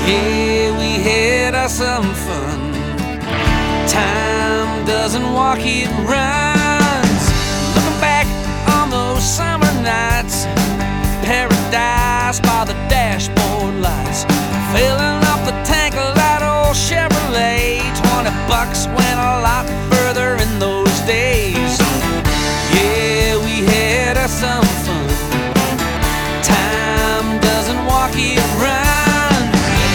Yeah, we had us some fun. Time doesn't walk, it runs. Looking back on those summer nights, paradise by the dashboard lights, filling up the tank of that old Chevrolet. $20 when